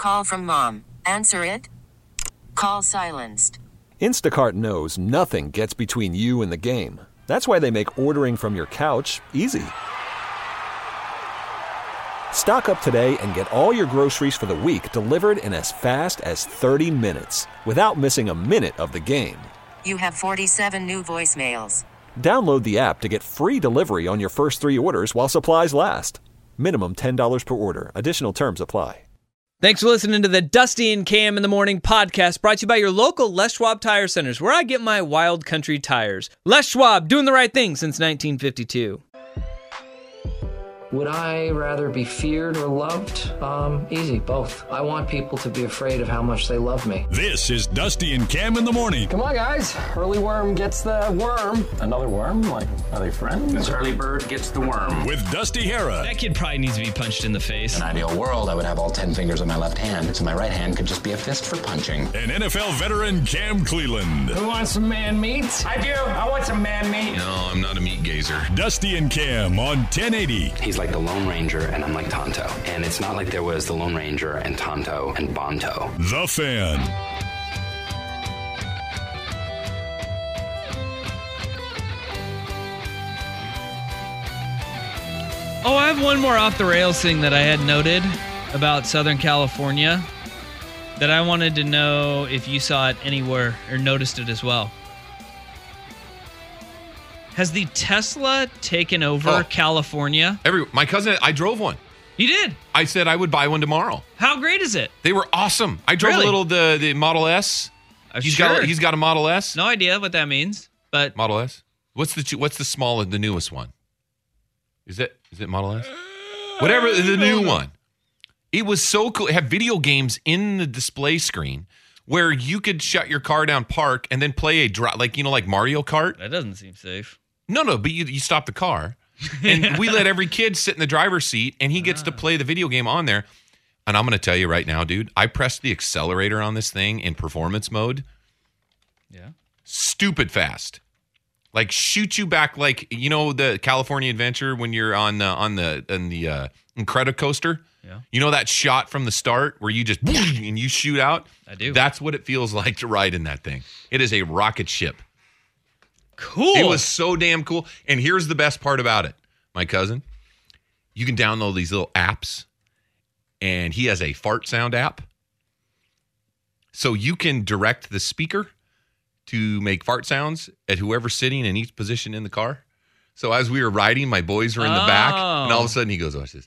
Call from mom. Answer it. Call silenced. Instacart knows nothing gets between you and the game. That's why they make ordering from your couch easy. Stock up today and get all your groceries for the week delivered in as fast as 30 minutes without missing a minute of the game. You have 47 new voicemails. Download the app to get free delivery on your first 3 orders while supplies last. Minimum $10 per order. Additional terms apply. Thanks for listening to the Dusty and Cam in the Morning podcast, brought to you by your local Les Schwab Tire Centers, where I get my wild country tires. Les Schwab, doing the right thing since 1952. Would I rather be feared or loved? Easy, both. I want people to be afraid of how much they love me. This is Dusty and Cam in the Morning. Come on, guys. Early worm gets the worm. Another worm? Like, are they friends? This early bird gets the worm. With Dusty Hera. That kid probably needs to be punched in the face. In an ideal world, I would have all 10 fingers on my left hand, so my right hand could just be a fist for punching. And NFL veteran Cam Cleland. Who wants some man meat? I do. I want some man meat. No, I'm not a meat gazer. Dusty and Cam on 1080. He's like the Lone Ranger, and I'm like Tonto. And it's not like there was the Lone Ranger and Tonto and Bonto. The Fan. Oh, I have one more off the rails thing that I had noted about Southern California that I wanted to know if you saw it anywhere or noticed it as well. Has the Tesla taken over California? My cousin, I drove one. You did? I said I would buy one tomorrow. How great is it? They were awesome. I drove the Model S. He's got a Model S. No idea what that means, but Model S. What's the smallest, the newest one? Is it Model S? Whatever the new one. It was so cool. It had video games in the display screen where you could shut your car down, park, and then play like Mario Kart. That doesn't seem safe. No, but you stop the car. And we let every kid sit in the driver's seat, and he gets to play the video game on there. And I'm going to tell you right now, dude, I pressed the accelerator on this thing in performance mode. Yeah. Stupid fast. Like shoot you back like, the California Adventure when you're on the Incredicoaster? Yeah. You know that shot from the start where you just and you shoot out? I do. That's what it feels like to ride in that thing. It is a rocket ship. Cool. It was so damn cool. And here's the best part about it, my cousin. You can download these little apps, and he has a fart sound app. So you can direct the speaker to make fart sounds at whoever's sitting in each position in the car. So as we were riding, my boys were in the back, and all of a sudden he goes, watch this.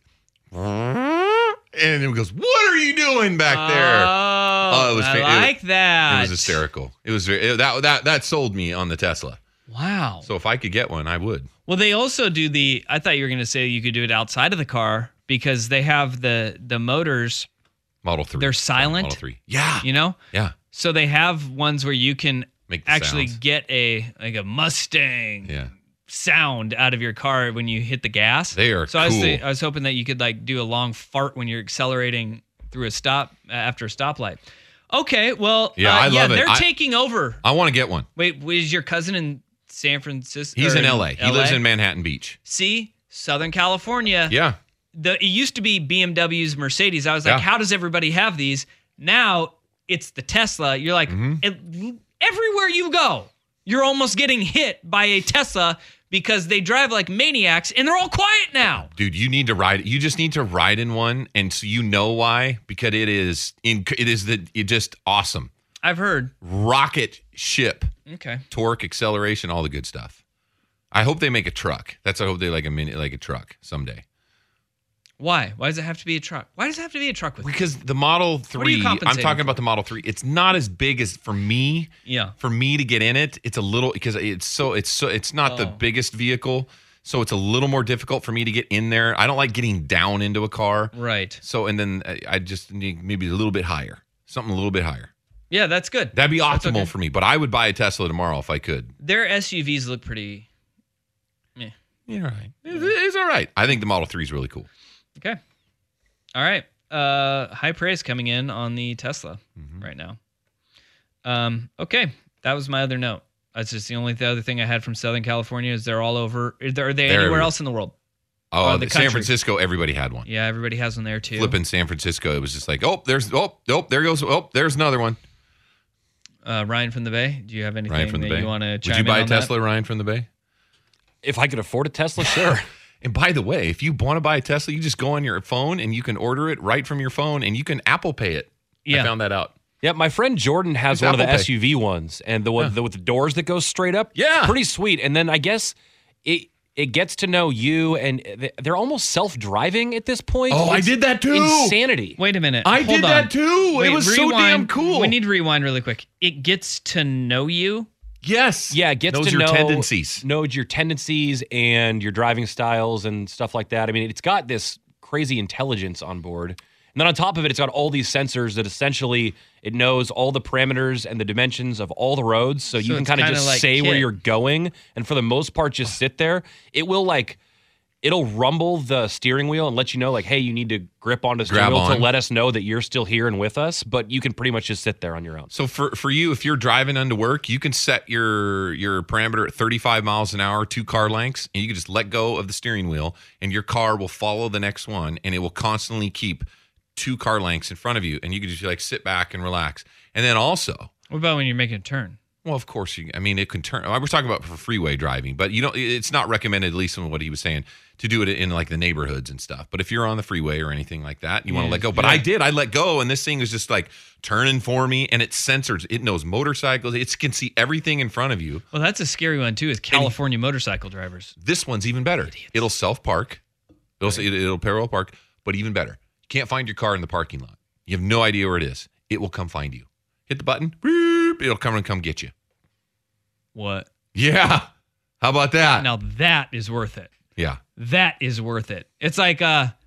And he goes, what are you doing back there? Oh, it was I like that. It was hysterical. It was that sold me on the Tesla. Wow. So if I could get one, I would. Well, they also do I thought you were going to say you could do it outside of the car because they have the motors. Model 3. They're silent. Model 3. Yeah. Yeah. So they have ones where you can actually sounds. Get a Mustang sound out of your car when you hit the gas. They are so cool. I was hoping that you could do a long fart when you're accelerating through after a stoplight. Okay, well, I love it. They're taking over. I want to get one. Wait, was your cousin in San Francisco? He's in LA. He lives in Manhattan Beach. See, Southern California. Yeah. It used to be BMWs, Mercedes. I was like, how does everybody have these? Now it's the Tesla. You're like, everywhere you go, you're almost getting hit by a Tesla because they drive like maniacs and they're all quiet now. Dude, you need to ride. You just need to ride in one, and so you know why, because it is just awesome. I've heard rocket ship. Okay. Torque, acceleration, all the good stuff. I hope they make a truck. I hope they like a truck someday. Why? Why does it have to be a truck? Why does it have to be a truck with Because the Model 3, I'm talking about the Model 3. It's not as big as for me. Yeah. For me to get in it, it's a little because it's not the biggest vehicle, so it's a little more difficult for me to get in there. I don't like getting down into a car. Right. So and then I just need maybe a little bit higher. Something a little bit higher. Yeah, that's good. That'd be optimal for me, but I would buy a Tesla tomorrow if I could. Their SUVs look pretty Yeah, right. It's all right. I think the Model 3 is really cool. Okay. All right. High praise coming in on the Tesla right now. Okay. That was my other note. That's just the other thing I had from Southern California is they're all over. Are they anywhere else in the world? Oh, the San country. Francisco, everybody had one. Yeah, everybody has one there too. Flipping San Francisco, it was just like, there goes, there's another one. Ryan from the Bay, do you have anything Ryan from the that Bay. you want to Would chime you buy in a on Tesla, Ryan from the Bay? If I could afford a Tesla, sure. And by the way, if you want to buy a Tesla, you just go on your phone and you can order it right from your phone and you can Apple Pay it. Yeah. I found that out. Yeah, my friend Jordan has It's one of the Apple Pay. SUV ones, and the one with the doors that go straight up. Yeah. Pretty sweet. And then I guess it gets to know you, and they're almost self-driving at this point. Oh, I It's did that too. Insanity. Wait a minute. I Hold did on. that too. Wait, it was so damn cool. We need to rewind really quick. It gets to know you. Yes. Yeah, it gets knows to your know tendencies. knows your tendencies and your driving styles and stuff like that. I mean, it's got this crazy intelligence on board. And then on top of it, it's got all these sensors that essentially it knows all the parameters and the dimensions of all the roads. So you can it's kind of kinda just like say where Kit. you're going. And for the most part, just sit there. It'll rumble the steering wheel and let you know, like, hey, you need to grip onto the steering Grab wheel to on. let us know that you're still here and with us. But you can pretty much just sit there on your own. So for you, if you're driving into work, you can set your parameter at 35 miles an hour, 2 car lengths, and you can just let go of the steering wheel, and your car will follow the next one, and it will constantly keep 2 car lengths in front of you, and you can just like sit back and relax. And then also, What about when you're making a turn? well, of course, it can turn. We're talking about for freeway driving, but it's not recommended, at least from what he was saying, to do it in like the neighborhoods and stuff. But if you're on the freeway or anything like that, you want to let go. But I let go, and this thing is just like turning for me, and it's sensors. It knows motorcycles. It can see everything in front of you. Well, that's a scary one too. Is California motorcycle drivers? This one's even better. It'll self-park. It'll parallel park, but even better. You can't find your car in the parking lot. You have no idea where it is. It will come find you. Hit the button. Boop, it'll come get you. What? Yeah. How about that? Now that is worth it. Yeah. That is worth it. It's like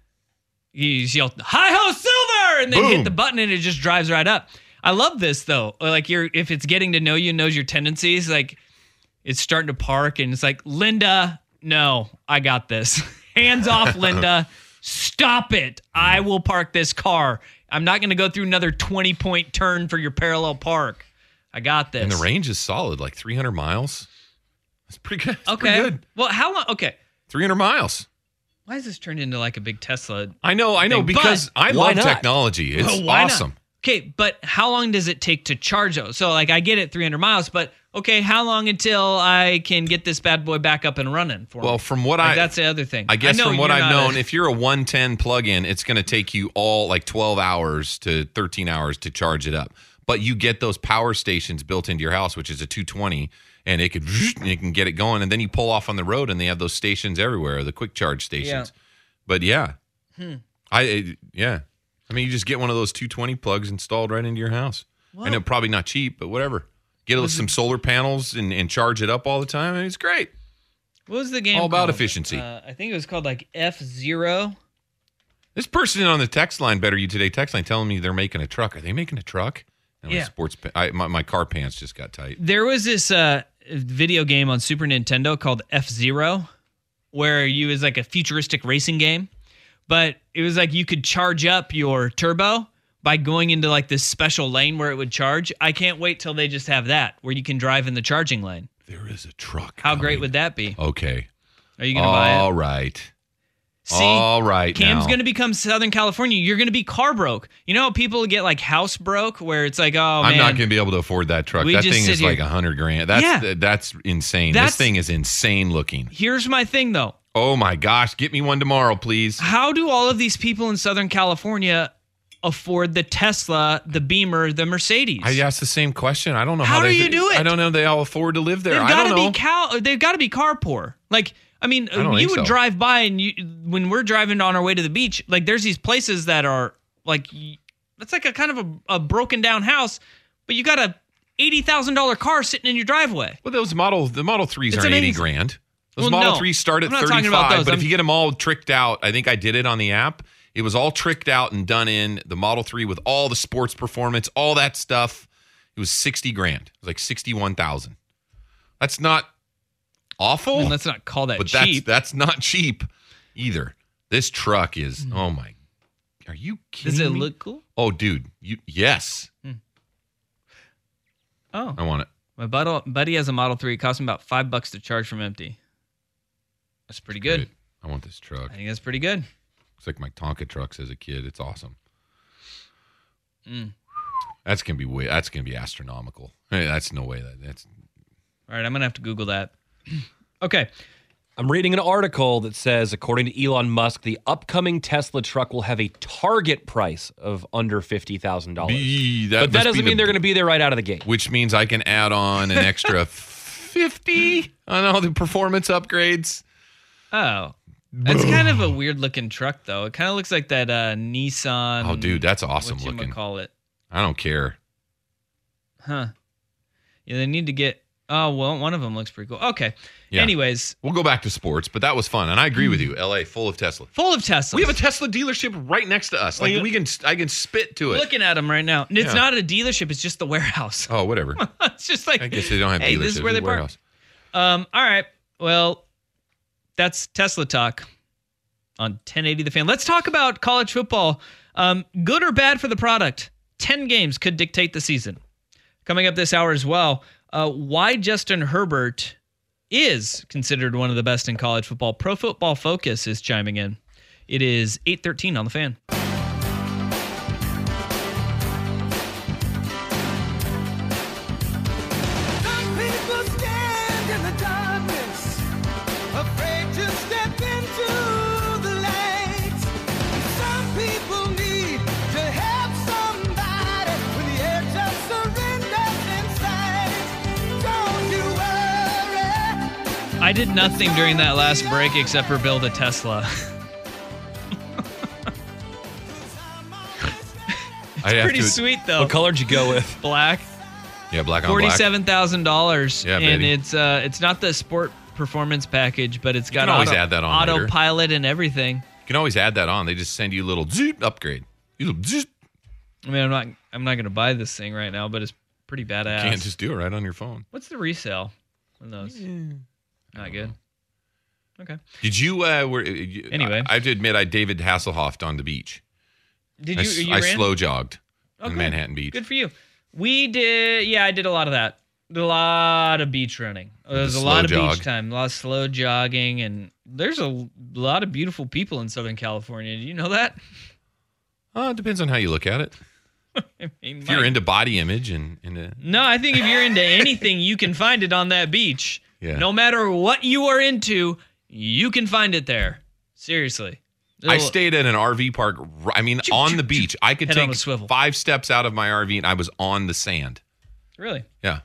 you just yell "Hi ho Silver" and then Boom. hit the button and it just drives right up. I love this though. Like if it's getting to know you, knows your tendencies, like it's starting to park and it's like, Linda, no, I got this. Hands off, Linda. Stop it. I will park this car. I'm not going to go through another 20-point turn for your parallel park. I got this. And the range is solid, like 300 miles. That's pretty good. That's Okay. pretty good. Well, how long? Okay. 300 miles. Why is this turned into like a big Tesla? I know, thing? because I why love not? technology. It's Well, why not? awesome. Okay, but how long does it take to charge those? So, like, I get it, 300 miles, but okay, how long until I can get this bad boy back up and running for me? Well, from what Like, that's the other thing. I guess know from what you're I've not known, if you're a 110 plug-in, it's going to take you all like 12 hours to 13 hours to charge it up. But you get those power stations built into your house, which is a 220, and it can get it going. And then you pull off on the road, and they have those stations everywhere, the quick charge stations. Yeah. But yeah, I mean, you just get one of those 220 plugs installed right into your house, and it's probably not cheap, but whatever. Get some solar panels and charge it up all the time. I mean, it's great. What was the game All about called? efficiency. I think it was called like F-Zero. This person on the text line, Better You Today text line, telling me they're making a truck. Are they making a truck? And Yeah. My car pants just got tight. There was this video game on Super Nintendo called F-Zero, where it was like a futuristic racing game, but it was like you could charge up your turbo by going into like this special lane where it would charge. I can't wait till they just have that, where you can drive in the charging lane. There is a truck. How great would that be? Okay. Are you going to buy it? All right. See, All right. Cam's now. going to become Southern California. You're going to be car broke. You know how people get like house broke, where it's like, oh, I'm man. not going to be able to afford that truck. We That just thing sit is here. like $100,000. That's insane. That's- This thing is insane looking. Here's my thing, though. Oh my gosh. Get me one tomorrow, please. How do all of these people in Southern California afford the Tesla, the Beamer, the Mercedes? I asked the same question. I don't know How how do they you do it? I don't know. They all afford to live there. They've I got don't to know. be they've got to be car poor. Like, I mean, I don't you think would so. drive by and when we're driving on our way to the beach, like there's these places that are like, it's like a kind of a broken down house, but you got a $80,000 car sitting in your driveway. Well, the Model 3s It's aren't amazing. $80,000. Those Well, Model no. 3s start at I'm not talking about 35, those. but if I'm- you get them all tricked out, I think I did it on the app. It was all tricked out and done in the Model 3 with all the sports performance, all that stuff. It was $60,000. It was like $61,000. That's not awful. And let's not call that but cheap. that's not cheap either. This truck is, oh my, are you kidding Does it me? look cool? Oh, dude, yes. Oh, I want it. my buddy has a Model 3. It cost him about $5 to charge from empty. That's pretty good. Great. I want this truck. I think that's pretty good. It's like my Tonka trucks as a kid. It's awesome. That's gonna be astronomical. Hey, that's no way. That's all right. I'm gonna have to Google that. Okay. I'm reading an article that says, according to Elon Musk, the upcoming Tesla truck will have a target price of under $50,000. But that doesn't mean they're going to be there right out of the gate. Which means I can add on an extra 50 on all the performance upgrades. Oh. It's kind of a weird looking truck, though. It kind of looks like that Nissan. Oh, dude, that's awesome looking. Call it. I don't care. Huh. Yeah, they need to get. Oh, well, one of them looks pretty cool. Okay. Yeah. Anyways. We'll go back to sports, but that was fun. And I agree with you. LA, full of Tesla. Full of Tesla. We have a Tesla dealership right next to us. Like, I can spit to it. Looking at them right now. It's not a dealership. It's just the warehouse. Oh, whatever. It's just like. I guess they don't have hey, dealerships. This is where they park. All right. Well, that's Tesla talk on 1080 The Fan. Let's talk about college football. Good or bad for the product? 10 games could dictate the season. Coming up this hour as well, why Justin Herbert is considered one of the best in college football. Pro Football Focus is chiming in. It is 8:13 on The Fan. I did nothing during that last break except for build a Tesla. It's pretty sweet, though. What color did you go with? Black. Yeah, black on black. $47,000. Yeah, and baby. It's not the sport performance package, but it's got add that on autopilot and everything. You can always add that on. They just send you a little zoot upgrade. I mean, I'm not going to buy this thing right now, but it's pretty badass. You can't just do it right on your phone. What's the resale on those? Not good. Okay. Did you? Anyway, I have to admit, I David Hasselhoffed on the beach. Did you? I slow jogged in Manhattan Beach. Good for you. We did. Yeah, I did a lot of that. Did a lot of beach running. There's a lot of beach time, a lot of slow jogging, and there's a lot of beautiful people in Southern California. Do you know that? It depends on how you look at it. If you're into body image no, I think if you're into anything, you can find it on that beach. Yeah. No matter what you are into, you can find it there. Seriously. I stayed at an RV park. I mean, on the beach. I could take 5 steps out of my RV and I was on the sand. Really? Yeah.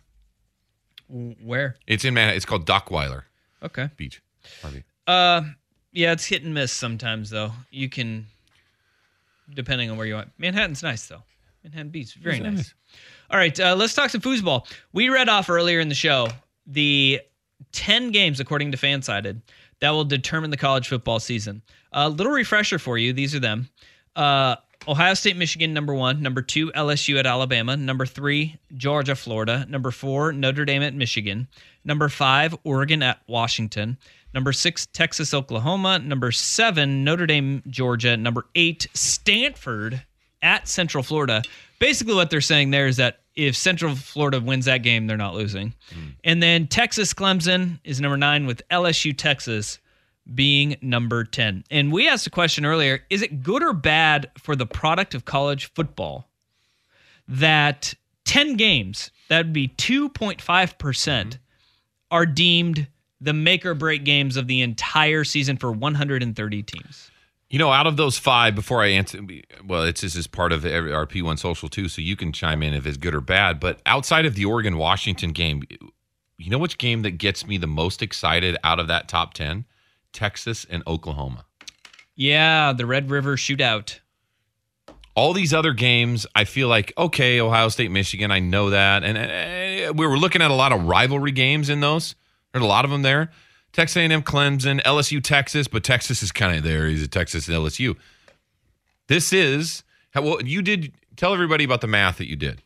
Where? It's in Manhattan. It's called Dockweiler. Okay. Beach. RV. Yeah, it's hit and miss sometimes, though. You can, depending on where you are. Manhattan's nice, though. Manhattan Beach, very nice. All right, let's talk some foosball. We read off earlier in the show the 10 games, according to Fansided, that will determine the college football season. A little refresher for you. These are them. Ohio State, Michigan, number 1. Number 2, LSU at Alabama. Number 3, Georgia, Florida. Number 4, Notre Dame at Michigan. Number 5, Oregon at Washington. Number 6, Texas, Oklahoma. Number 7, Notre Dame, Georgia. Number 8, Stanford at Central Florida. Basically what they're saying there is that if Central Florida wins that game, they're not losing. And then Texas, Clemson is number 9 with LSU, Texas being number 10. And we asked a question earlier, is it good or bad for the product of college football that 10 games, that would be 2.5%, are deemed the make or break games of the entire season for 130 teams? You know, out of those 5, before I answer, well, this is part of our P1 Social too, so you can chime in if it's good or bad. But outside of the Oregon-Washington game, you know which game that gets me the most excited out of that top 10? Texas and Oklahoma. Yeah, the Red River Shootout. All these other games, I feel like, okay, Ohio State, Michigan, I know that. And we were looking at a lot of rivalry games in those. There's a lot of them there. Texas A&M, Clemson, LSU, Texas, but Texas is kind of there. He's a Texas and LSU. This is, well, you did, tell everybody about the math that you did.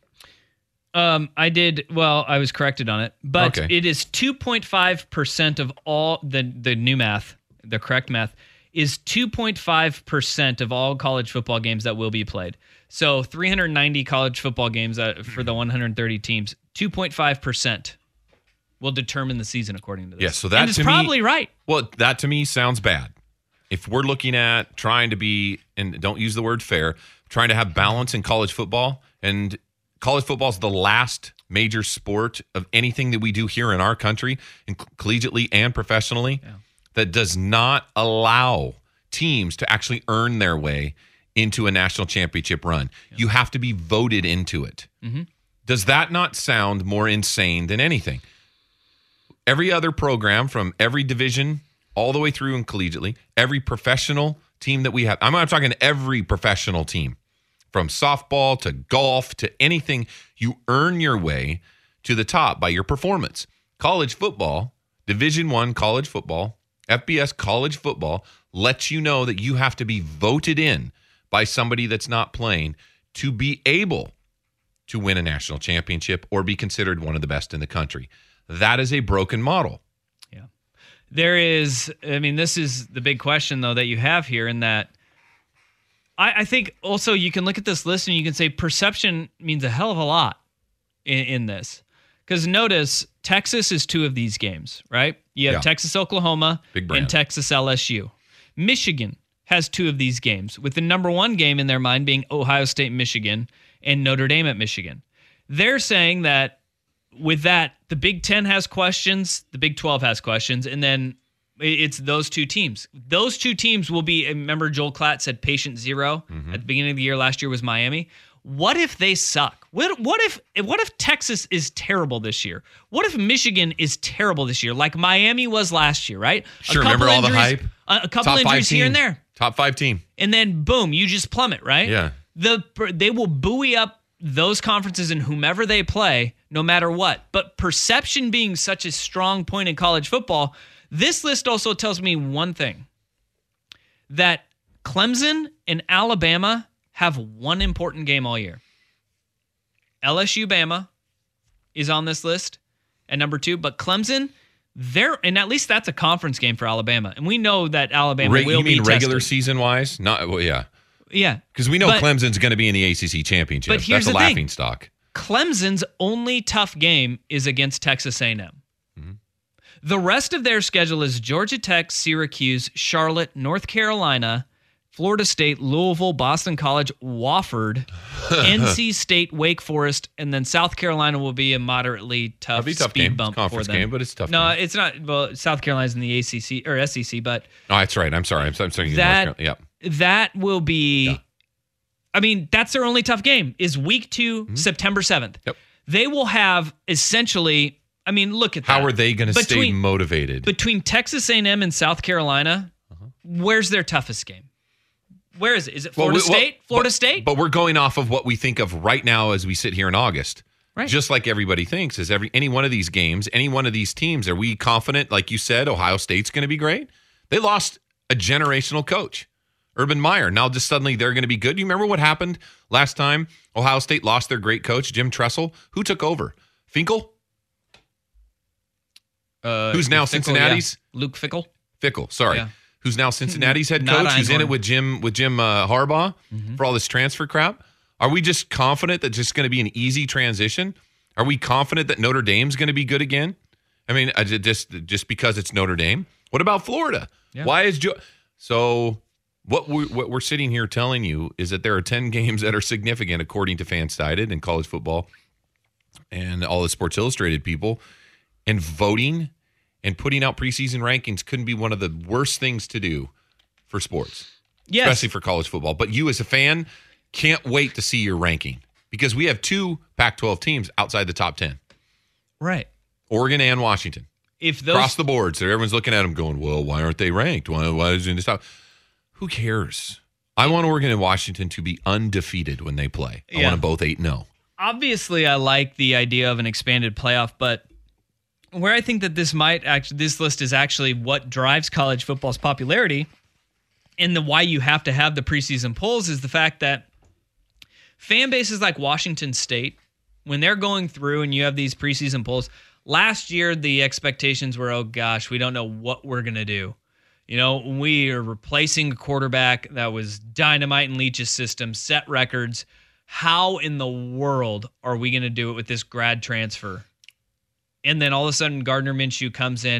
I did, well, I was corrected on it, but It is 2.5% of all the new math, the correct math, is 2.5% of all college football games that will be played. So 390 college football games for the 130 teams, 2.5%. Will determine the season according to this. Yeah, so that and it's probably right. Well, that to me sounds bad. if we're looking at trying to be, and don't use the word fair, trying to have balance in college football, and college football is the last major sport of anything that we do here in our country, collegiately and professionally, that does not allow teams to actually earn their way into a national championship run. You have to be voted into it. Does that not sound more insane than anything? Every other program from every division all the way through and collegiately, every professional team that we have, I'm talking every professional team, from softball to golf to anything, you earn your way to the top by your performance. College football, Division I college football, FBS college football lets you know that you have to be voted in by somebody that's not playing to be able to win a national championship or be considered one of the best in the country. That is a broken model. Yeah. There is, this is the big question, though, that you have here, in that I think also you can look at this list and you can say perception means a hell of a lot in this. Because notice, Texas is 2 of these games, right? You have Texas, Oklahoma, and Texas, LSU. Michigan has 2 of these games, with the number 1 game in their mind being Ohio State, Michigan, and Notre Dame at Michigan. They're saying that with that, the Big Ten has questions, the Big 12 has questions, and then it's those 2 teams. Those 2 teams will be, remember Joel Klatt said patient 0 at the beginning of the year last year was Miami. What if they suck? What if Texas is terrible this year? What if Michigan is terrible this year, like Miami was last year, right? Sure, remember all the hype? A couple injuries here and there. Top 5 team. And then, boom, you just plummet, right? Yeah. They will buoy up those conferences and whomever they play, no matter what. But perception being such a strong point in college football, this list also tells me one thing, that Clemson and Alabama have one important game all year. LSU, Bama is on this list at number 2, but Clemson, and at least that's a conference game for Alabama. And we know that Alabama will be tested. You mean regular season-wise? Yeah. Yeah. Because we know Clemson's going to be in the ACC championship. But here's that's a the thing. laughing stock. Clemson's only tough game is against Texas A&M. The rest of their schedule is Georgia Tech, Syracuse, Charlotte, North Carolina, Florida State, Louisville, Boston College, Wofford, NC State, Wake Forest, and then South Carolina will be a moderately tough speed game. bump Conference for them. game, but it's tough. No, it's not. Well, South Carolina's in the ACC or SEC, but that's right. I'm sorry. I'm sorry. That will be. Yeah. That's their only tough game. Is week 2, September 7th. Yep. They will have essentially. Look at that. How are they going to stay motivated? Between Texas A&M and South Carolina, where's their toughest game? Where is it? Is it Florida State? Florida State? But we're going off of what we think of right now as we sit here in August. Right. Just like everybody thinks, is any one of these games, any one of these teams, are we confident, like you said, Ohio State's going to be great? They lost a generational coach, Urban Meyer. Now just suddenly they're going to be good. You remember what happened last time Ohio State lost their great coach, Jim Tressel? Who took over? Finkel? Who's now Fickle, Cincinnati's? Yeah. Luke Fickell. Fickell, sorry. Yeah. Who's now Cincinnati's head coach? Who's in it with Jim Harbaugh for all this transfer crap? Are we just confident that just going to be an easy transition? Are we confident that Notre Dame's going to be good again? Just because it's Notre Dame. What about Florida? Yeah. Why is so? What we're sitting here telling you is that there are 10 games that are significant according to FanSided and college football and all the Sports Illustrated people. And voting and putting out preseason rankings couldn't be one of the worst things to do for sports, especially for college football. But you as a fan can't wait to see your ranking because we have 2 Pac-12 teams outside the top 10. Right. Oregon and Washington. If those across the board. So everyone's looking at them going, well, why aren't they ranked? Why is it stop? Who cares? I want Oregon and Washington to be undefeated when they play. I want them both 8-0. Obviously, I like the idea of an expanded playoff, but where I think that this list is actually what drives college football's popularity and why you have to have the preseason polls is the fact that fan bases like Washington State, when they're going through and you have these preseason polls, last year the expectations were, oh gosh, we don't know what we're going to do. We are replacing a quarterback that was dynamite in Leach's system, set records. How in the world are we going to do it with this grad transfer? And then all of a sudden, Gardner Minshew comes in,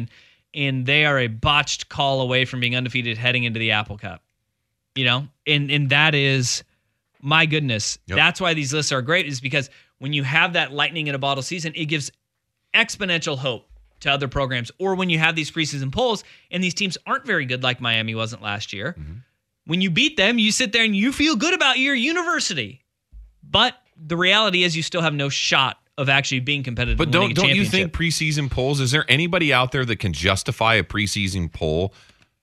and they are a botched call away from being undefeated heading into the Apple Cup. You know, and that is, my goodness, that's why these lists are great, is because when you have that lightning in a bottle season, it gives exponential hope to other programs. Or when you have these preseason polls and these teams aren't very good, like Miami wasn't last year, when you beat them, you sit there and you feel good about your university. But the reality is you still have no shot of actually being competitive. But don't you think preseason polls, is there anybody out there that can justify a preseason poll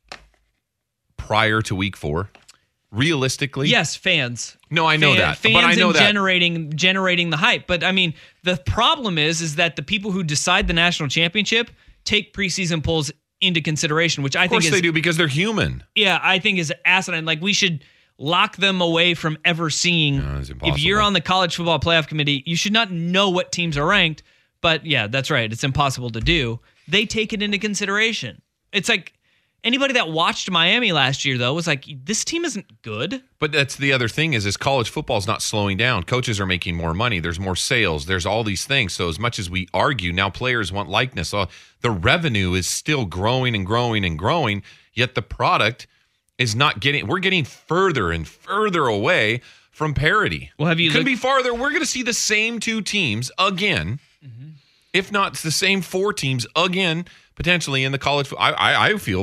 prior to week 4? Realistically? Yes, fans. No, I know that. Fans but I know and that. generating the hype. But I mean, the problem is that the people who decide the national championship take preseason polls into consideration, which I think is... Of course they do, because they're human. Yeah, I think is asinine. Like, we should lock them away from ever seeing... No, it's impossible. If you're on the college football playoff committee, you should not know what teams are ranked. But yeah, that's right. It's impossible to do. They take it into consideration. It's like... Anybody that watched Miami last year, though, was like, this team isn't good. But that's the other thing is college football is not slowing down. Coaches are making more money. There's more sales. There's all these things. So as much as we argue, now players want likeness. The revenue is still growing and growing and growing, yet the product is not getting – we're getting further and further away from parity. Well, have you Could be farther. We're going to see the same 2 teams again, if not the same 4 teams again – potentially in the college. I feel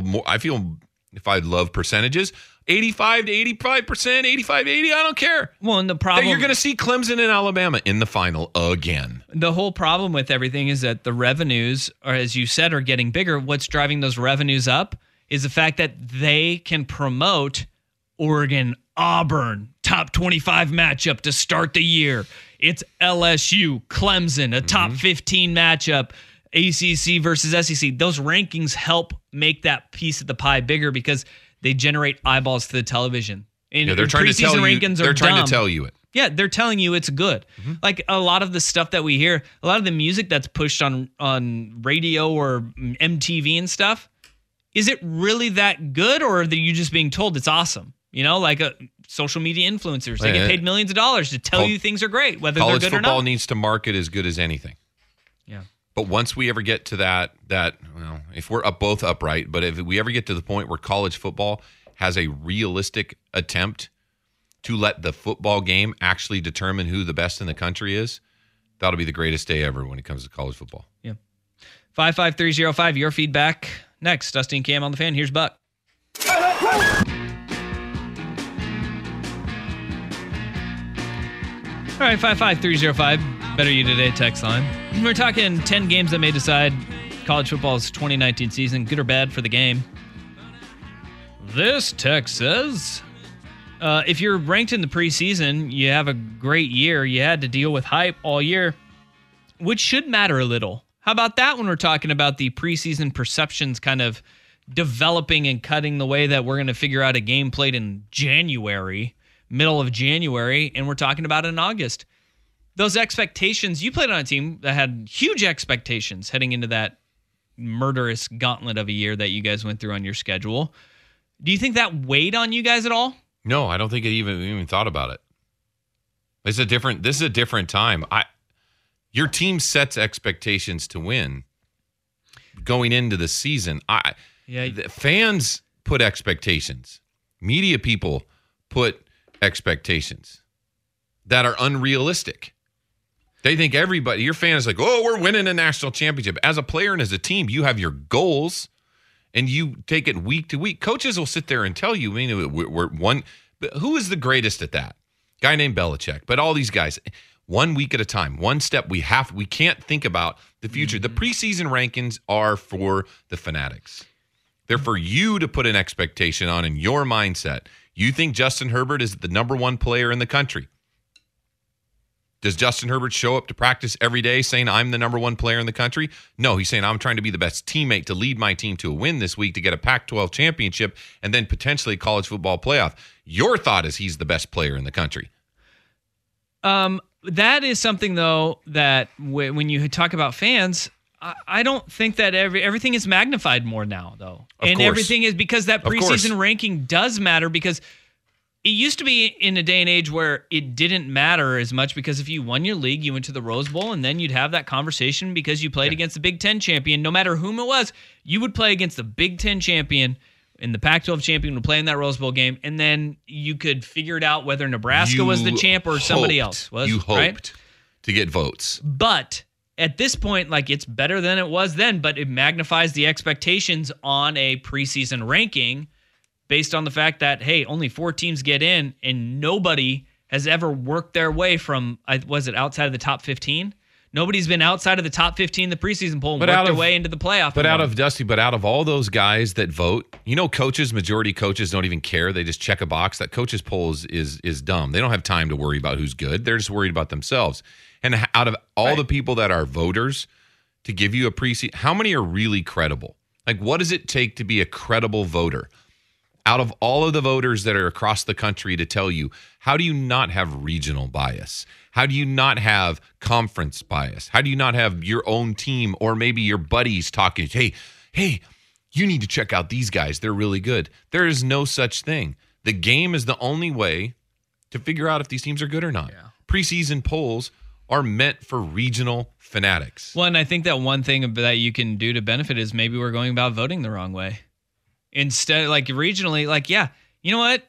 if I love percentages, 85 to 85%, 85 to 80, I don't care. Well, and the problem... You're going to see Clemson and Alabama in the final again. The whole problem with everything is that the revenues, or as you said, are getting bigger. What's driving those revenues up is the fact that they can promote Oregon, Auburn, top 25 matchup to start the year. It's LSU, Clemson, a top 15 matchup. ACC versus SEC, those rankings help make that piece of the pie bigger because they generate eyeballs to the television. And they're trying to tell you. They're trying to tell you it. Yeah, they're telling you it's good. Like a lot of the stuff that we hear, a lot of the music that's pushed on radio or MTV and stuff, is it really that good, or are you just being told it's awesome? You know, like social media influencers, they get paid millions of dollars to tell you things are great, whether they're good or not. College football needs to market as good as anything. Yeah. But once we ever get to that, well, if we're both upright, but if we ever get to the point where college football has a realistic attempt to let the football game actually determine who the best in the country is, that'll be the greatest day ever when it comes to college football. Yeah. 55305, your feedback. Next, Dusty and Cam on the Fan. Here's Buck. All right, 55305. Better You Today text line. We're talking 10 games that may decide college football's 2019 season, good or bad for the game. This text says, if you're ranked in the preseason, you have a great year, you had to deal with hype all year, which should matter a little. How about that when we're talking about the preseason perceptions kind of developing and cutting the way that we're going to figure out a game played in January, middle of January, and we're talking about in August. Those expectations, you played on a team that had huge expectations heading into that murderous gauntlet of a year that you guys went through on your schedule. Do you think that weighed on you guys at all? No, I don't think it even thought about it. This is a different time. Your team sets expectations to win going into the season. The fans put expectations. Media people put expectations that are unrealistic. They think your fan is like, oh, we're winning a national championship. As a player and as a team, you have your goals, and you take it week to week. Coaches will sit there and tell you, we're one. But who is the greatest at that? Guy named Belichick. But all these guys, 1 week at a time, one step. We can't think about the future. The preseason rankings are for the fanatics. They're for you to put an expectation on in your mindset. You think Justin Herbert is the number 1 player in the country. Does Justin Herbert show up to practice every day saying, I'm the number 1 player in the country? No, he's saying, I'm trying to be the best teammate to lead my team to a win this week to get a Pac-12 championship and then potentially college football playoff. Your thought is he's the best player in the country. That is something, though, that when you talk about fans, I don't think that everything is magnified more now, though. Of course. Everything is because that preseason ranking does matter because It used to be in a day and age where it didn't matter as much because if you won your league, you went to the Rose Bowl, and then you'd have that conversation because you played against the Big Ten champion. No matter whom it was, you would play against the Big Ten champion, and the Pac-12 champion would play in that Rose Bowl game, and then you could figure it out whether Nebraska was the champ or somebody else was. You hoped to get votes. But at this point, like, it's better than it was then, but it magnifies the expectations on a preseason ranking based on the fact that, hey, only 4 teams get in, and nobody has ever worked their way from, was it outside of the top 15? Nobody's been outside of the top 15 in the preseason poll and worked their way into the playoff. But out of all those guys that vote, majority coaches don't even care. They just check a box. That coaches poll is dumb. They don't have time to worry about who's good. They're just worried about themselves. And out of all the people that are voters to give you a preseason, how many are really credible? Like, what does it take to be a credible voter? Out of all of the voters that are across the country to tell you, how do you not have regional bias? How do you not have conference bias? How do you not have your own team or maybe your buddies talking, hey, you need to check out these guys. They're really good. There is no such thing. The game is the only way to figure out if these teams are good or not. Yeah. Preseason polls are meant for regional fanatics. Well, and I think that one thing that you can do to benefit is maybe we're going about voting the wrong way. Instead, like regionally, like, yeah, you know what?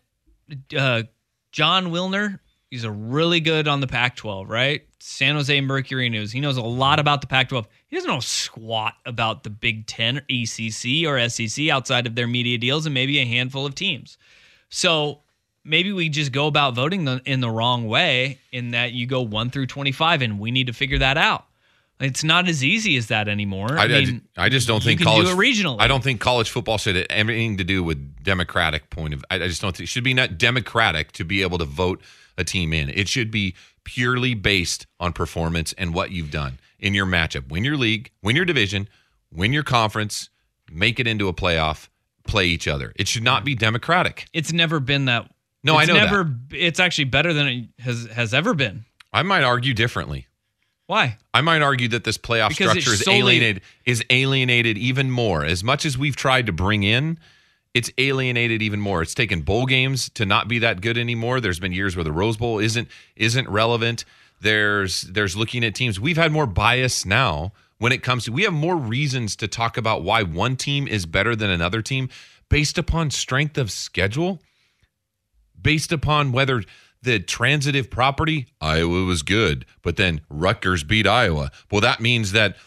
John Wilner, he's a really good on the Pac-12, right? San Jose Mercury News. He knows a lot about the Pac-12. He doesn't know squat about the Big Ten or ACC or SEC outside of their media deals and maybe a handful of teams. So maybe we just go about voting in the wrong way in that you go 1 through 25, and we need to figure that out. It's not as easy as that anymore. I just don't think college. Do it regionally. I don't think college football should have anything to do with democratic point of. I just don't think it should be not democratic to be able to vote a team in. It should be purely based on performance and what you've done in your matchup. Win your league, win your division, win your conference, make it into a playoff, play each other. It should not be democratic. It's never been that. No, I know that. It's actually better than it has ever been. I might argue differently. Why? I might argue that this playoff structure is alienated even more. As much as we've tried to bring in, it's alienated even more. It's taken bowl games to not be that good anymore. There's been years where the Rose Bowl isn't relevant. There's looking at teams. We've had more bias now when it comes to. We have more reasons to talk about why one team is better than another team based upon strength of schedule, based upon whether the transitive property, Iowa was good, but then Rutgers beat Iowa. Well, that means that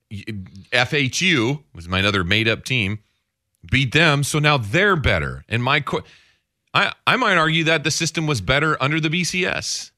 FHU was my other made-up team, beat them, so now they're better. And I might argue that the system was better under the BCS.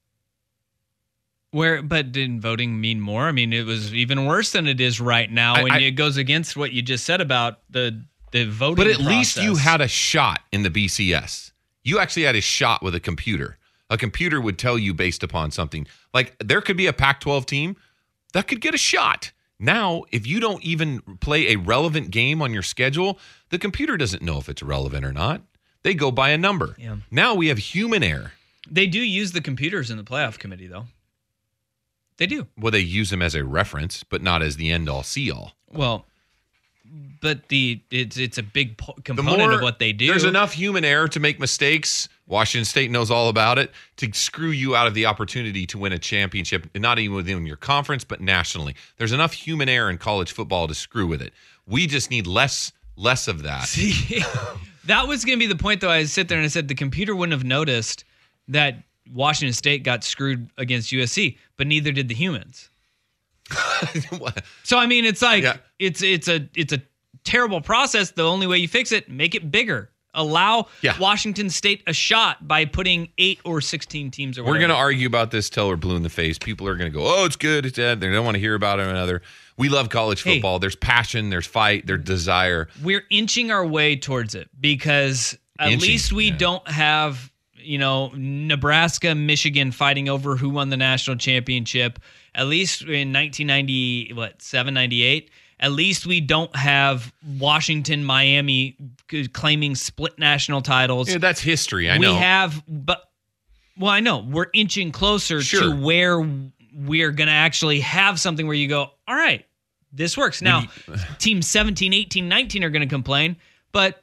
But didn't voting mean more? I mean, it was even worse than it is right now, and it goes against what you just said about the voting. But at least you had a shot in the BCS. You actually had a shot with a computer. A computer would tell you based upon something. Like, there could be a Pac-12 team that could get a shot. Now, if you don't even play a relevant game on your schedule, the computer doesn't know if it's relevant or not. They go by a number. Yeah. Now we have human error. They do use the computers in the playoff committee, though. They do. Well, they use them as a reference, but not as the end-all, see-all. Well, but it's a big component of what they do. There's enough human error to make mistakes. Washington State knows all about it, to screw you out of the opportunity to win a championship, not even within your conference, but nationally. There's enough human error in college football to screw with it. We just need less of that. See, that was going to be the point, though. I sit there and I said the computer wouldn't have noticed that Washington State got screwed against USC, but neither did the humans. So, I mean, it's like, it's a terrible process. The only way you fix it, make it bigger. Allow Washington State a shot by putting 8 or 16 teams or whatever. We're going to argue about this till we're blue in the face. People are going to go, oh, it's good, it's dead. They don't want to hear about it another. We love college football. There's passion, there's fight, there's desire. We're inching our way towards it because at least we don't have, Nebraska, Michigan fighting over who won the national championship. At least in 1997, 98. At least we don't have Washington, Miami claiming split national titles. Yeah, that's history. I know. We have, I know. We're inching closer to where we're going to actually have something where you go, all right, this works. Now, teams 17, 18, 19 are going to complain, but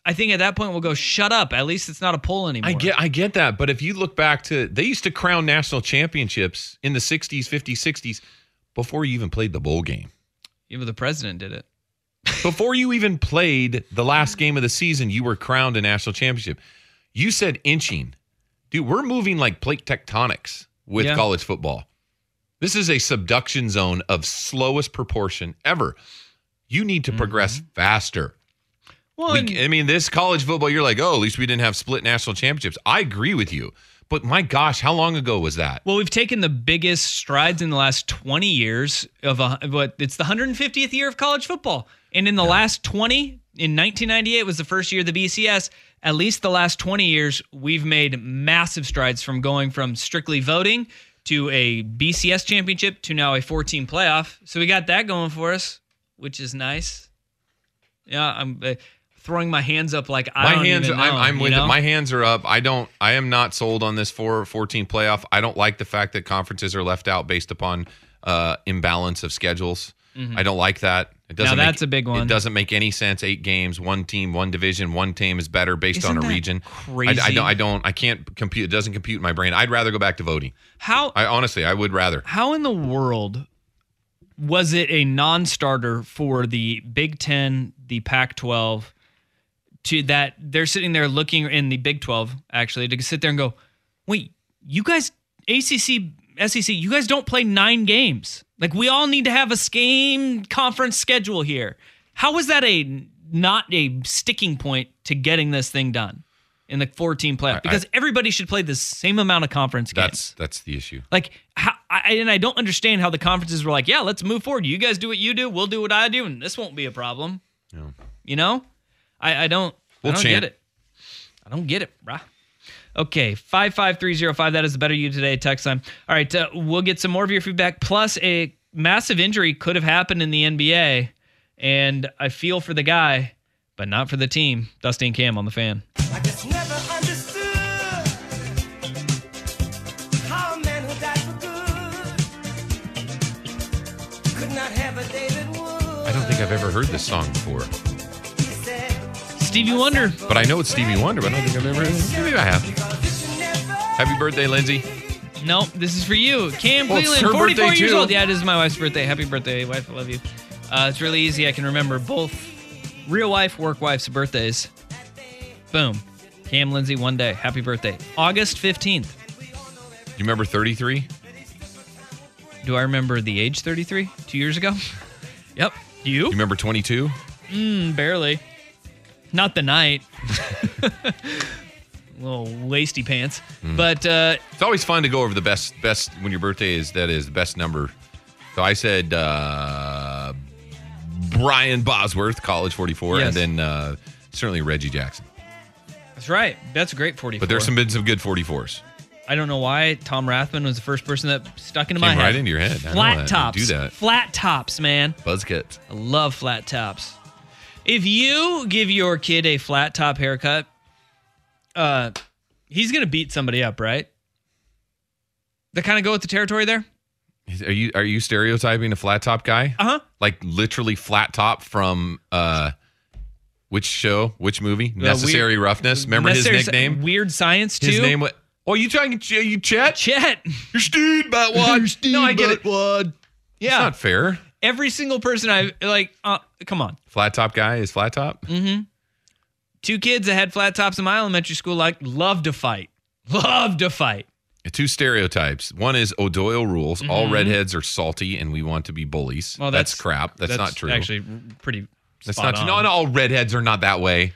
I think at that point we'll go, shut up. At least it's not a poll anymore. I get that. But if you look back to, they used to crown national championships in the 60s, 50s, 60s before you even played the bowl game. Even the president did it. Before you even played the last game of the season, you were crowned a national championship. You said inching. Dude, we're moving like plate tectonics with college football. This is a subduction zone of slowest proportion ever. You need to progress faster. Well, this college football, you're like, oh, at least we didn't have split national championships. I agree with you. But my gosh, how long ago was that? Well, we've taken the biggest strides in the last 20 years it's the 150th year of college football. And in the last 20, in 1998 was the first year of the BCS. At least the last 20 years, we've made massive strides from going from strictly voting to a BCS championship to now a 14 playoff. So we got that going for us, which is nice. Yeah, I'm throwing my hands up like I don't even know. I'm with it. My hands are up. I am not sold on this 14 playoff. I don't like the fact that conferences are left out based upon imbalance of schedules. Mm-hmm. I don't like that. That's a big one. It doesn't make any sense. 8 games, one team, one division, one team is better based on a region. Crazy. I can't compute. It doesn't compute in my brain. I'd rather go back to voting. I would rather. How in the world was it a non-starter for the Big Ten, the Pac-12, to that they're sitting there looking in the Big 12, actually, to sit there and go, wait, you guys, ACC, SEC, you guys don't play 9 games. Like, we all need to have a game conference schedule here. How was that not a sticking point to getting this thing done in the 14 playoff? Because everybody should play the same amount of conference games. That's the issue. Like, I don't understand how the conferences were like, yeah, let's move forward. You guys do what you do, we'll do what I do, and this won't be a problem. No. You know? I don't get it. I don't get it, brah. Okay, 55305. That is the Better You Today text line. All right, we'll get some more of your feedback. Plus, a massive injury could have happened in the NBA, and I feel for the guy, but not for the team. Dusty and Cam on the Fan. I just never understood how a man who died for good could not have a David Wood. I don't think I've ever heard this song before. Stevie Wonder. But I know it's Stevie Wonder, but I don't think I've ever heard it. Maybe I have. Happy birthday, Lindsay. No, this is for you. Cam Cleland, 44 years old. Yeah, it is my wife's birthday. Happy birthday, wife. I love you. It's really easy. I can remember both real wife, work wife's birthdays. Boom. Cam, Lindsay, one day. Happy birthday. August 15th. You remember 33? Do I remember the age 33? 2 years ago? Yep. You remember 22? Barely. Not the night. Little wasty pants. But it's always fun to go over the best when your birthday is the best number. So I said Brian Bosworth, college 44, yes. And then certainly Reggie Jackson. That's right. That's a great 44. But there's been some good 44s. I don't know why Tom Rathman was the first person that stuck into my head. Came right into your head. Flat tops. Do that. Flat tops, man. Buzz cuts. I love flat tops. If you give your kid a flat top haircut, he's going to beat somebody up, right? That kind of go with the territory there? Are you stereotyping a flat top guy? Uh-huh. Like literally flat top from which show? Which movie? Necessary Roughness. Remember his nickname? Weird Science too. His name was. Oh, you talking? You Chet? Chet. You're Steve Buttwad. No, I get it. Wad. Yeah, it's not fair. Every single person I like. Come on. Flat top guy is flat top. Mm-hmm. 2 kids that had flat tops in my elementary school love to fight. Love to fight. 2 stereotypes. One is O'Doyle rules. Mm-hmm. All redheads are salty and we want to be bullies. Well, that's crap. That's not true. Actually, pretty. That's not true. No, all redheads are not that way.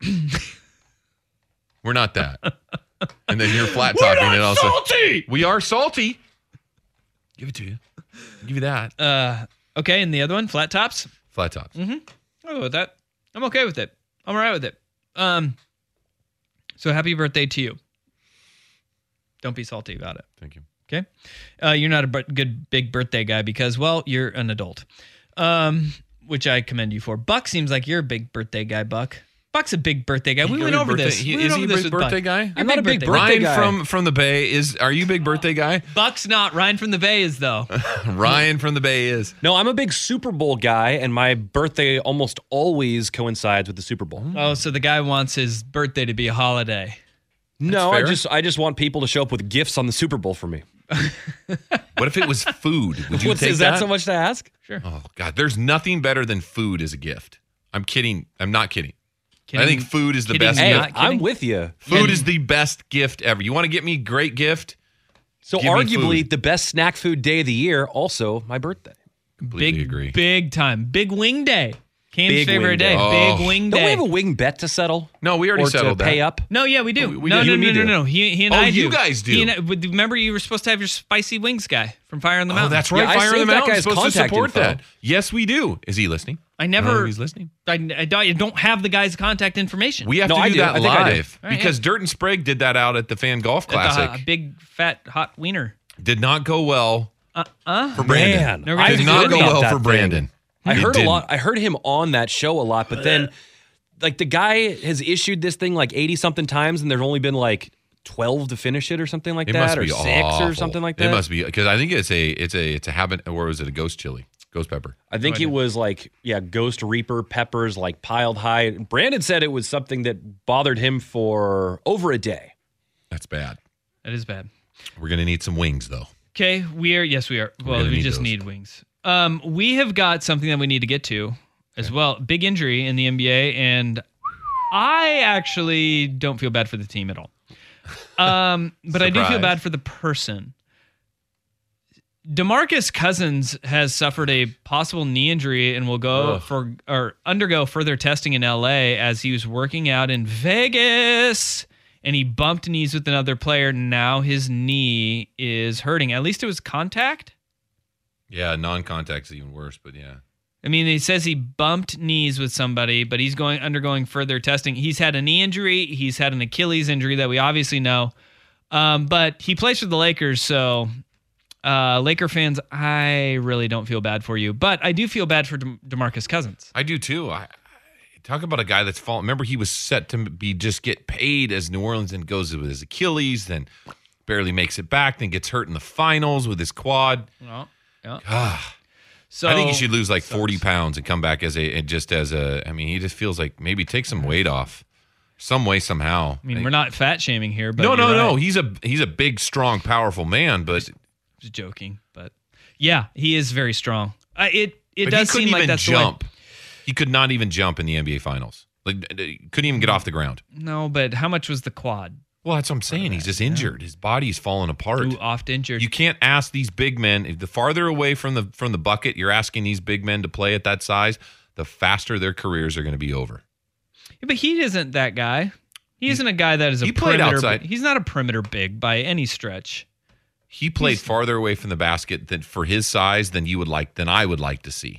We're not that. And then you're flat topping it also. Salty. We are salty. Give it to you. I'll give you that. Okay, and the other one, flat tops. Flat tops. Mm-hmm. I'll go with that. I'm okay with it. I'm all right with it. So happy birthday to you. Don't be salty about it. Thank you. Okay. You're not a good big birthday guy because, well, you're an adult, which I commend you for. Buck seems like you're a big birthday guy, Buck. Buck's a big birthday guy. We He- went over birthday- this. he- We went is he over a this big with birthday Buck. guy? You're I'm not a big birthday guy. Ryan from the Bay are you a big birthday guy? Buck's not. Ryan from the Bay is, though. Ryan from the Bay is. No, I'm a big Super Bowl guy, and my birthday almost always coincides with the Super Bowl. Oh, so the guy wants his birthday to be a holiday. No, fair. I just want people to show up with gifts on the Super Bowl for me. What if it was food? Would you take Is that so much to ask? Sure. Oh God, there's nothing better than food as a gift. I'm kidding. I'm not kidding. I think food is the kidding best me Hey, not gift. I'm kidding? with you. Food is the best gift ever. You want to get me a great gift? So Give me arguably food. the best snack food day of the year, also my birthday. Completely agree. Big time. Big wing day. Cam's Big favorite wing day. day. Oh. Big wing Don't day. we have a wing bet to settle? No, we already or settled to pay that. up? No, yeah, we do. we no, do. no, You and no, me no, do. no. He and Oh, I do. you guys do. He and I- remember, you were supposed to have your spicy wings guy from Fire on the Oh, Mountain. that's right. Yeah, I Fire on the saved that Mountain. guy's Supposed to contact support info. that. Yes, we do. Is he listening? I never. He's listening. I don't have the guy's contact information. We have No, to I do do. that I think I do. live All right, because yeah. Dirt and Sprague did that out at the Fan Golf Classic. A big fat hot wiener. Did not go well for Brandon. Man, No, I Did not heard go about well that for thing. Brandon. I It heard didn't. a lot. I heard him on that show a lot, but then like the guy has issued this thing like 80 something times, and there's only been like 12 to finish it or something like It that, must or be 6 awful. or something like that. It must be because I think it's a habit. Or was it a ghost chili? Ghost pepper. I think it was like, Ghost Reaper peppers like piled high. Brandon said it was something that bothered him for over a day. That's bad. That is bad. We're gonna need some wings though. Okay, we are. Yes, we are. Well, gonna we need just those. need wings. We have got something that we need to get to as well. Big injury in the NBA, and I actually don't feel bad for the team at all. But I do feel Surprise. bad for the person. DeMarcus Cousins has suffered a possible knee injury and will undergo further testing in LA as he was working out in Vegas. And he bumped knees with another player. Now his knee is hurting. At least it was contact. Yeah, non-contact's even worse, but yeah. I mean, he says he bumped knees with somebody, but he's undergoing further testing. He's had a knee injury. He's had an Achilles injury that we obviously know. But he plays for the Lakers, so Laker fans, I really don't feel bad for you. But I do feel bad for DeMarcus Cousins. I do too. I talk about a guy that's fallen. Remember, he was set to be just get paid as New Orleans, and goes with his Achilles, then barely makes it back, then gets hurt in the finals with his quad. Well, yeah. I think he should lose like 40 pounds and come back I mean, he just feels like maybe take some weight off some way, somehow. I mean, we're not fat shaming here, but No. you're right. He's a big, strong, powerful man, but Just joking, but yeah, he is very strong. It but does he couldn't seem like even that's jump. He could not even jump in the NBA Finals. Like, couldn't even get off the ground. the way. No, but how much was the quad? Well, that's what I'm saying. He's just injured. His body's falling apart. Too oft injured. You can't ask these big men. If the farther away from the bucket you're asking these big men to play at that size, the faster their careers are going to be over. Yeah, but he isn't that guy. He isn't a guy that is a he played perimeter. outside. He's not a perimeter big by any stretch. He played farther away from the basket than for his size than I would like to see.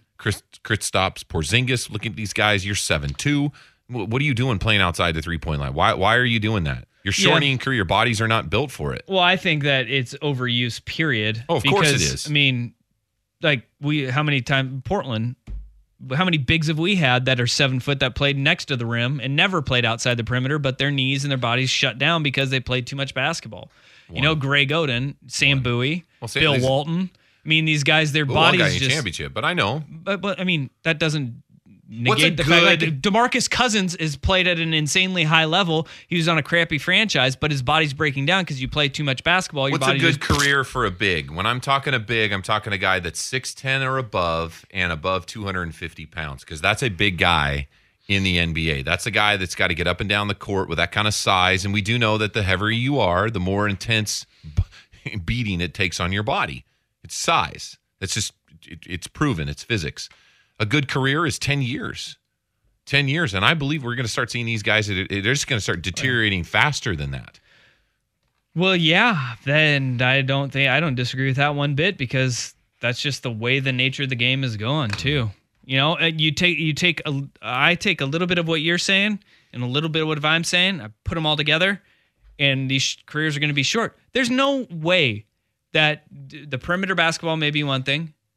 Kristaps Porzingis, looking at these guys, you're 7'2". What are you doing playing outside the 3-point line? Why are you doing that? You're shortening career. Your bodies are not built for it. Well, I think that it's overuse, period. Oh, of course it is. I mean, like how many times Portland, how many bigs have we had that are 7 foot that played next to the rim and never played outside the perimeter, but their knees and their bodies shut down because they played too much basketball? You know, Greg Oden, Sam Bowie, Bill Walton. I mean, these guys, their bodies one guy in just championship, but I know. But I mean, that doesn't What's a negate the fact like good- DeMarcus Cousins is played at an insanely high level. He was on a crappy franchise, but his body's breaking down because you play too much basketball. Your What's a body good just- career for a big? When I'm talking a big, I'm talking a guy that's 6'10" or above and above 250 pounds, because that's a big guy in the NBA. That's a guy that's got to get up and down the court with that kind of size. And we do know that the heavier you are, the more intense beating it takes on your body. It's size. That's just, it's proven. It's physics. A good career is 10 years. 10 years. And I believe we're going to start seeing these guys, they're just going to start deteriorating faster than that. Well, yeah. Then I don't disagree with that one bit, because that's just the way the nature of the game is going too. You know, I take a little bit of what you're saying and a little bit of what I'm saying. I put them all together, and these careers are going to be short. There's no way that the perimeter basketball may be one thing.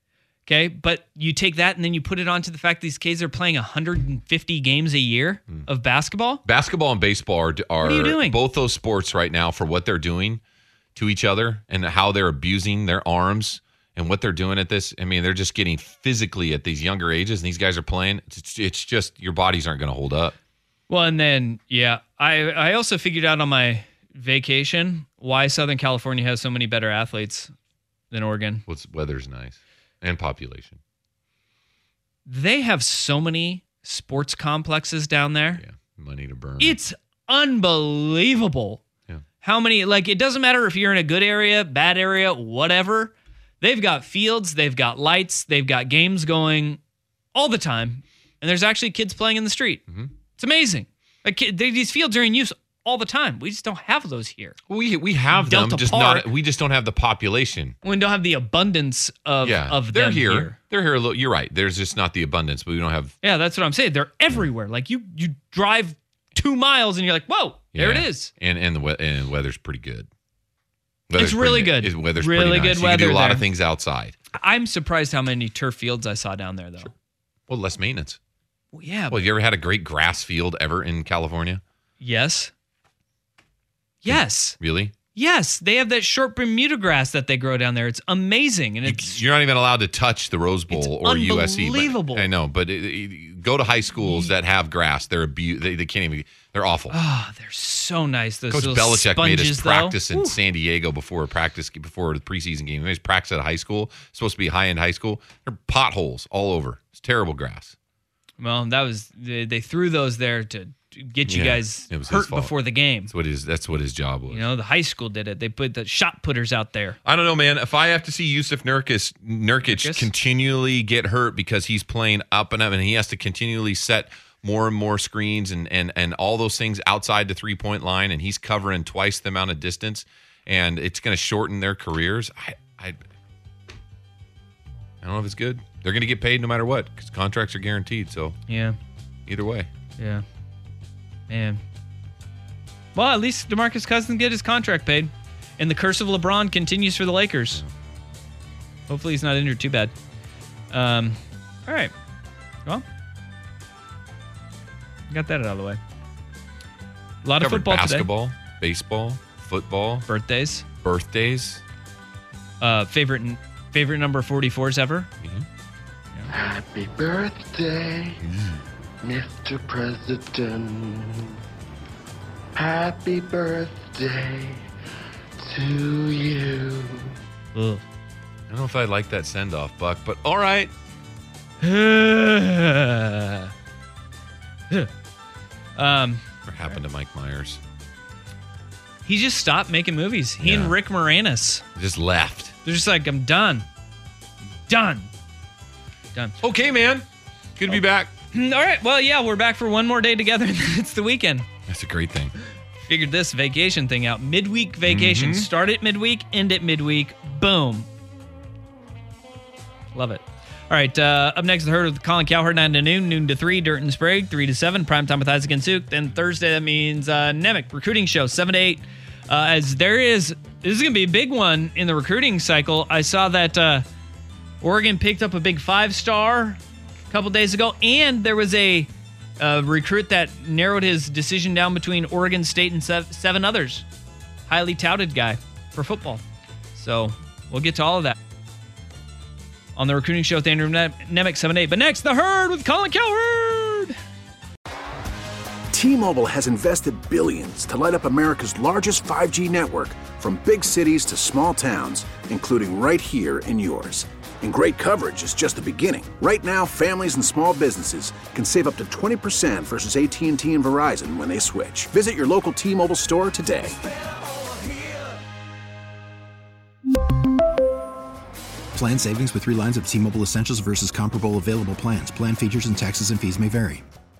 Okay, but you take that and then you put it onto the fact these kids are playing 150 games a year of basketball. Basketball and baseball are What are you doing? both those sports right now for what they're doing to each other and how they're abusing their arms and what they're doing at this. I mean, they're just getting physically at these younger ages, and these guys are playing. It's just your bodies aren't going to hold up. Well, and then, I also figured out on my vacation why Southern California has so many better athletes than Oregon. Weather's nice and population. They have so many sports complexes down there. Yeah, money to burn. It's unbelievable. Yeah. How many, like, it doesn't matter if you're in a good area, bad area, whatever. They've got fields, they've got lights, they've got games going all the time. And there's actually kids playing in the street. Mm-hmm. It's amazing. Like, these fields are in use all the time. We just don't have those here. We have Delta them, just Park, we just don't have the population. We don't have the abundance of they're them here. They're here a little. You're right. There's just not the abundance, but we don't have. Yeah, that's what I'm saying. They're everywhere. Like you drive 2 miles and you're like, whoa, there it is. And the weather's pretty good. It's really good. Weather's really pretty nice. good You weather. can do a lot there. of things outside. I'm surprised how many turf fields I saw down there, though. Sure. Well, less maintenance. Well, yeah. Well, have you ever had a great grass field ever in California? Yes. Yes. Really? Yes. They have that short Bermuda grass that they grow down there. It's amazing. And You're not even allowed to touch the Rose Bowl or USC. Unbelievable. I know, but go to high schools that have grass. They're they can't even. They're awful. Oh, they're so nice. Those Coach little Belichick made us sponges, practice though. in San Diego before the preseason game. He made us practice at a high school. It's supposed to be a high-end high school. There are potholes all over. It's terrible grass. Well, they threw those there to get you guys it was his hurt fault. before the game. That's what his job was. You know, the high school did it. They put the shot putters out there. I don't know, man. If I have to see Yusuf Nurkic continually get hurt because he's playing up and he has to continually set more and more screens and all those things outside the three-point line, and he's covering twice the amount of distance, and it's going to shorten their careers. I don't know if it's good. They're going to get paid no matter what because contracts are guaranteed. So yeah, either way. Yeah, man. Well, at least DeMarcus Cousins get his contract paid, and the curse of LeBron continues for the Lakers. Hopefully, he's not injured too bad. All right. Well, got that out of the way. A lot of Covered football basketball, today. baseball, football, birthdays. Favorite number 44s ever. Mm-hmm. Happy birthday, Mr. President. Happy birthday to you. Ugh. I don't know if I like that send-off, Buck, but all right. What happened to Mike Myers? He just stopped making movies. He and Rick Moranis just left. They're just like, I'm done. Done. Okay, man. Good to be back. All right. Well, yeah, we're back for one more day together. It's the weekend. That's a great thing. Figured this vacation thing out. Midweek vacation. Mm-hmm. Start at midweek, end at midweek. Boom. Love it. All right. Up next, the Herd with Colin Cowherd, 9 to noon to 3, Dirt and Sprague, 3 to 7, Primetime with Isaac and Suk. Then Thursday, that means Nemec Recruiting Show, 7 to 8. As this is going to be a big one in the recruiting cycle. I saw that Oregon picked up a big 5-star a couple days ago, and there was a recruit that narrowed his decision down between Oregon State and 7 others. Highly touted guy for football. So we'll get to all of that on the recruiting show with Andrew Nemec, 7 to 8. But next, the Herd with Colin Cowherd. T-Mobile has invested billions to light up America's largest 5G network, from big cities to small towns, including right here in yours. And great coverage is just the beginning. Right now, families and small businesses can save up to 20% versus AT&T and Verizon when they switch. Visit your local T-Mobile store today. Plan savings with 3 lines of T-Mobile Essentials versus comparable available plans. Plan features and taxes and fees may vary.